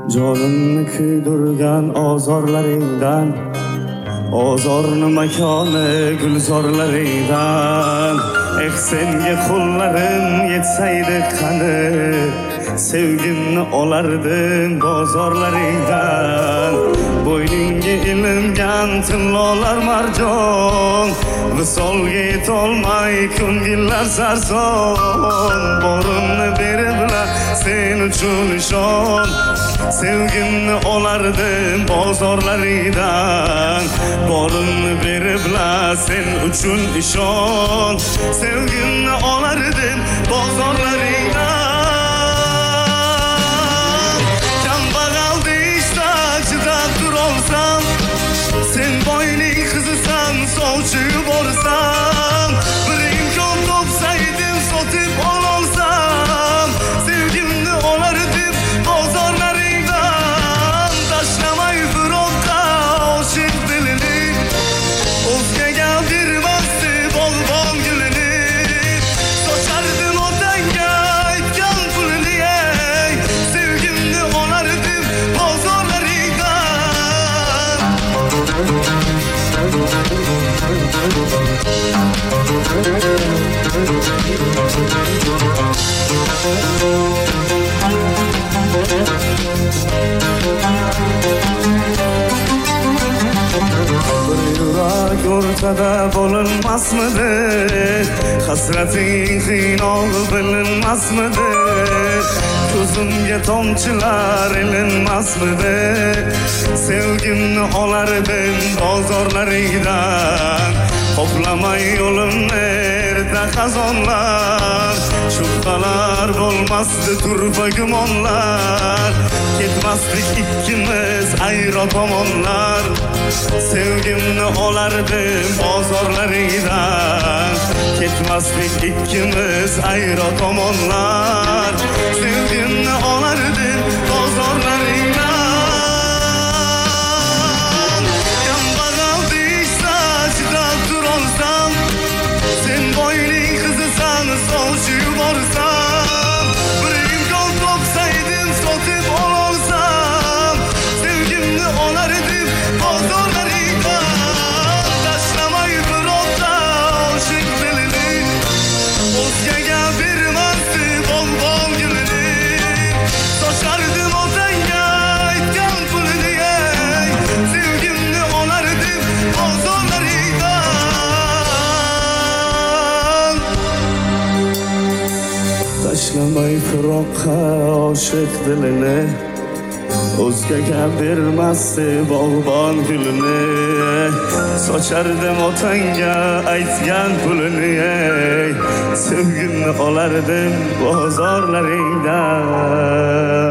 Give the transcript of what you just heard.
Jonimni kuydirgan ozorlaringdan, ozorni makoni gulzorlaringdan. Senga qo'llarim yetsaydi qani, sevgimni olardim bozorlaringdan. Bo'yningga ilingan tillolar marjon, visolga yetolmay ko'ngillar sarson. Borimni beriblar sen uchun ishon, sevgimni olardim bozorlaringdan. Borimni beriblar sen uchun ishon, sevgimni olardim bozorlaringdan. Kambag'al deyishsa chidab turolsam, sen boyning qizisan sovchi yuborsam. Bir imkon topsaydim sotib ololsam, sevgimni olardim bozorlaringdan. Tashlamay firoqqa oshiq dilini, o'zgaga bermasdi bog'bon gulini. Sochardim otangga aytgan pulini, sevgimni olardim bozorlaringdan. Bir yurak o'rtada bo'linmasmidi, hasrating qiynog'i bilinmasmidi, ko'zimga tomchilar ilinmasmidi. Sevgimni olardim bozorlaringdan, qoplamay yo'limni erta xazonlar. Shubhalar bo'lmasdi turfa gumonlar, ketmasdik ikkimiz ayro tomonlar. Sevgimni olardim bozorlaringdan, ketmasdik ikkimiz ayro tomonlar. Sevgimni olardim bozorlaringdan. Kambag'al deyishsa chidab turolsam, sen boyning qizisan sovchi yuborsam. Bir imkon topsaydim sotib ololsam, sevgimni olardim bozorlaringdan. Tashlamay firoqqa oshiq dilini, o'zgaga bermasdi bog'bon gulini. Sochardim otangga aytgan pulini, sevgimni olardim bozorlaringdan. Tashlamay firoqqa oshiq dilini, o'zgaga bermasdi bog'bon gulini. Sochardim otangga aytgan pulini, sevgimni olardim bozorlaringdan.